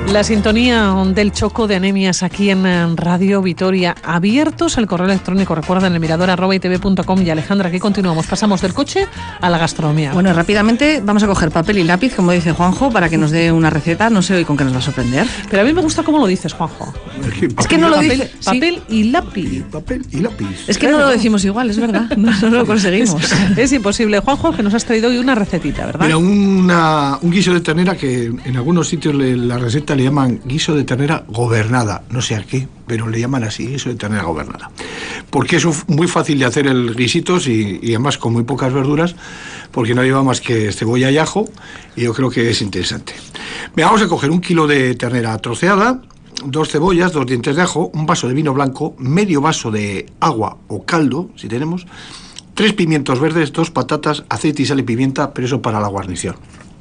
La sintonía del choco de anemias aquí en Radio Vitoria. Abiertos el correo electrónico, recuerden, el mirador@itv.com. Y Alejandra, aquí continuamos. Pasamos del coche a la gastronomía. Bueno, rápidamente vamos a coger papel y lápiz, como dice Juanjo, para que nos dé una receta. No sé hoy con qué nos va a sorprender. Pero a mí me gusta cómo lo dices, Juanjo. Es que no lo dice. Papel y lápiz. Papel y lápiz. Es que no lo decimos igual, es verdad. No lo conseguimos. Es imposible. Juanjo, que nos has traído hoy una recetita, ¿verdad? Mira, un guiso de ternera que en algunos sitios la receta le llaman guiso de ternera gobernada. No sé a qué, pero le llaman así, guiso de ternera gobernada. Porque es muy fácil de hacer el guisitos y además con muy pocas verduras, porque no lleva más que cebolla y ajo, y yo creo que es interesante. Vamos a coger 1 kilo de ternera troceada, 2 cebollas, 2 dientes de ajo, un vaso de vino blanco, medio vaso de agua o caldo, si tenemos, 3 pimientos verdes, 2 patatas, aceite y sal y pimienta, pero eso para la guarnición.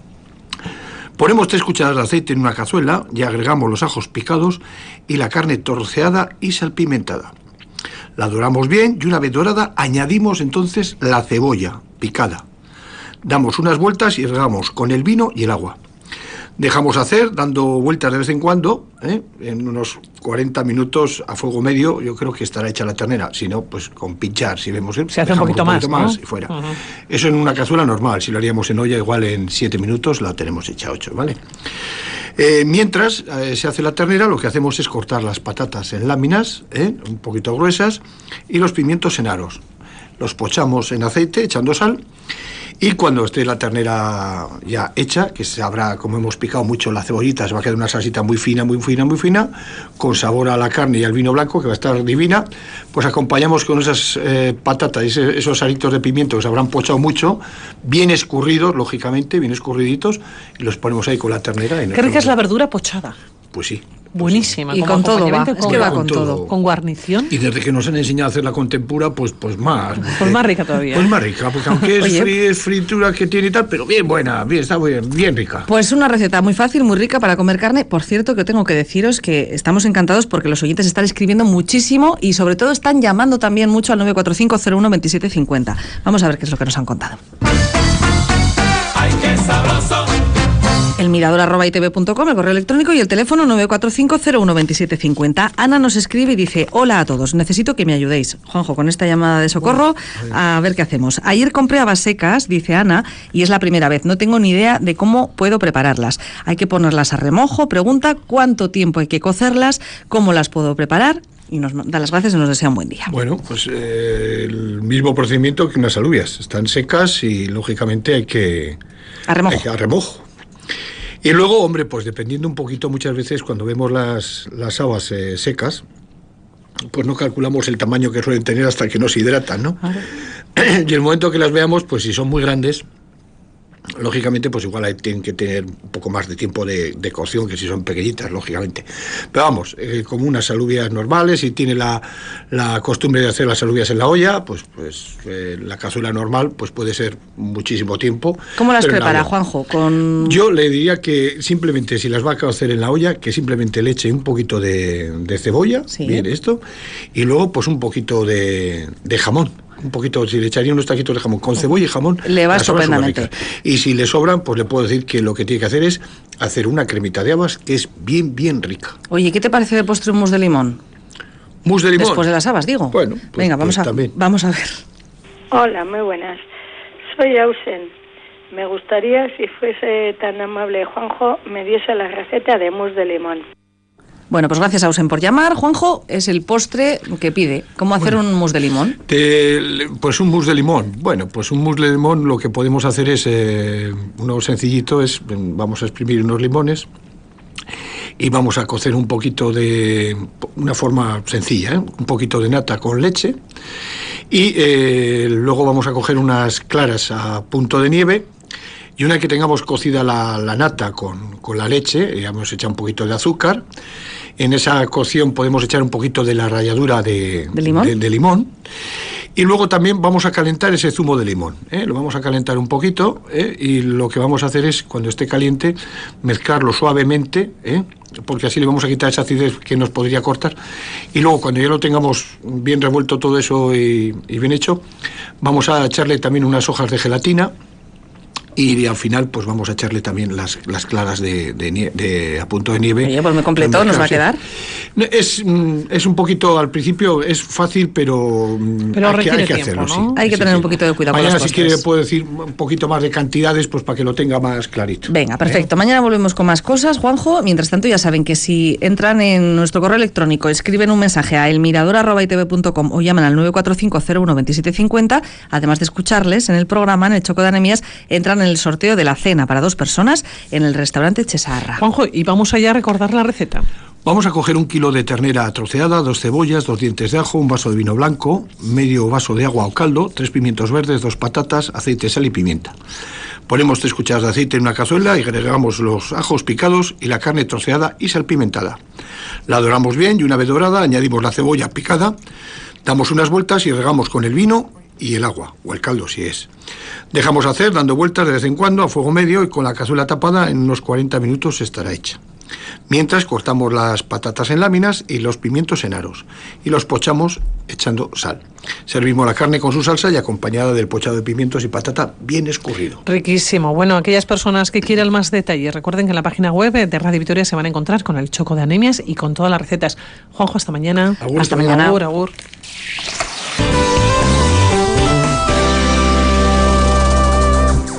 Ponemos 3 cucharadas de aceite en una cazuela y agregamos los ajos picados y la carne troceada y salpimentada. La doramos bien y una vez dorada añadimos entonces la cebolla picada. Damos unas vueltas y regamos con el vino y el agua. Dejamos hacer, dando vueltas de vez en cuando, en unos 40 minutos a fuego medio, yo creo que estará hecha la ternera. Si no, pues con pinchar, si vemos, se hace un poquito más, ¿no? Y fuera. Uh-huh. Eso en una cazuela normal. Si lo haríamos en olla, igual en 7 minutos la tenemos hecha 8, ¿vale? Mientras se hace la ternera, lo que hacemos es cortar las patatas en láminas, un poquito gruesas, y los pimientos en aros. Los pochamos en aceite, echando sal. Y cuando esté la ternera ya hecha, que se habrá, como hemos picado mucho la cebollita, se va a quedar una salsita muy fina, muy fina, muy fina, con sabor a la carne y al vino blanco, que va a estar divina, pues acompañamos con esas patatas y esos aritos de pimiento que se habrán pochado mucho, bien escurridos, lógicamente, bien escurriditos, y los ponemos ahí con la ternera. ¿Qué rica es la verdura pochada? Pues sí. Buenísima. Y con todo va, es que va con todo. Con guarnición. Y desde que nos han enseñado a hacer la con tempura, pues más. Pues más rica todavía. Pues más rica, porque aunque es fritura que tiene y tal, pero bien buena, está bien rica. Pues una receta muy fácil, muy rica para comer carne. Por cierto, que tengo que deciros que estamos encantados porque los oyentes están escribiendo muchísimo y sobre todo están llamando también mucho al 945-01-2750. Vamos a ver qué es lo que nos han contado. ¡Ay, qué sabroso! El mirador@itv.com, el correo electrónico y el teléfono 945-01-2750. Ana nos escribe y dice: hola a todos, necesito que me ayudéis. Juanjo, con esta llamada de socorro, a ver qué hacemos. Ayer compré habas secas, dice Ana, y es la primera vez. No tengo ni idea de cómo puedo prepararlas. Hay que ponerlas a remojo, pregunta cuánto tiempo hay que cocerlas, cómo las puedo preparar. Y nos da las gracias y nos desea un buen día. Bueno, pues el mismo procedimiento que unas alubias. Están secas y, lógicamente, hay que... A remojo. A remojo. Y luego, hombre, pues dependiendo un poquito, muchas veces cuando vemos las habas secas, pues no calculamos el tamaño que suelen tener hasta que no se hidratan, ¿no? Y el momento que las veamos, pues si son muy grandes, lógicamente, pues igual tienen que tener un poco más de tiempo de cocción que si son pequeñitas, lógicamente. Pero vamos, como unas alubias normales, si tiene la costumbre de hacer las alubias en la olla, pues la cazuela normal pues puede ser muchísimo tiempo. ¿Cómo las prepara, Juanjo? Yo le diría que simplemente, si las va a hacer en la olla, que simplemente le eche un poquito de cebolla, sí, bien esto, y luego pues un poquito de jamón. Un poquito, si le echaría unos taquitos de jamón con cebolla y jamón, le va estupendamente. Y si le sobran, pues le puedo decir que lo que tiene que hacer es hacer una cremita de habas que es bien, bien rica. Oye, ¿qué te parece de postre un mousse de limón? ¿Mousse de limón? Después de las habas, digo. Bueno, pues, venga, vamos a ver. Hola, muy buenas. Soy Ausen. Me gustaría, si fuese tan amable Juanjo, me diese la receta de mousse de limón. Bueno, pues gracias, Ausen, por llamar. Juanjo, es el postre que pide. ¿Cómo hacer un mousse de limón? Pues un mousse de limón. Bueno, pues un mousse de limón lo que podemos hacer es, uno sencillito, vamos a exprimir unos limones y vamos a cocer un poquito de una forma sencilla, un poquito de nata con leche y luego vamos a coger unas claras a punto de nieve. Y una que tengamos cocida la nata con la leche, ya hemos echado un poquito de azúcar. En esa cocción podemos echar un poquito de la ralladura de limón. Y luego también vamos a calentar ese zumo de limón. Lo vamos a calentar un poquito y lo que vamos a hacer es, cuando esté caliente, mezclarlo suavemente, porque así le vamos a quitar esa acidez que nos podría cortar. Y luego, cuando ya lo tengamos bien revuelto todo eso y bien hecho, vamos a echarle también unas hojas de gelatina, Y al final pues vamos a echarle también las claras a punto de nieve. Oye, pues me completó, ¿nos va a quedar? Es un poquito, al principio es fácil, pero hay que tiempo, hacerlo, ¿no? sí. Hay que tener un poquito de cuidado con los Mañana, si postres. quiere, puedo decir un poquito más de cantidades, pues para que lo tenga más clarito. Venga, perfecto. Mañana volvemos con más cosas, Juanjo. Mientras tanto, ya saben que si entran en nuestro correo electrónico, escriben un mensaje a elmirador@itv.com o llaman al 945012750, además de escucharles en el programa, en el Choco de Anemias, entran en el sorteo de la cena para 2 personas en el restaurante Chesarra. Juanjo, y vamos allá a recordar la receta. Vamos a coger 1 kilo de ternera troceada, 2 cebollas, 2 dientes de ajo, un vaso de vino blanco, medio vaso de agua o caldo, 3 pimientos verdes, 2 patatas, aceite, sal y pimienta. Ponemos 3 cucharadas de aceite en una cazuela y agregamos los ajos picados y la carne troceada y salpimentada. La doramos bien y una vez dorada añadimos la cebolla picada, damos unas vueltas y regamos con el vino y el agua, o el caldo si es. Dejamos hacer dando vueltas de vez en cuando a fuego medio y con la cazuela tapada en unos 40 minutos estará hecha. Mientras cortamos las patatas en láminas y los pimientos en aros y los pochamos echando sal. Servimos la carne con su salsa y acompañada del pochado de pimientos y patata bien escurrido. Riquísimo. Bueno, aquellas personas que quieran más detalles, recuerden que en la página web de Radio Vitoria se van a encontrar con el Choco de Anemias y con todas las recetas. Juanjo, hasta mañana. Agur. Hasta mañana. Agur, agur.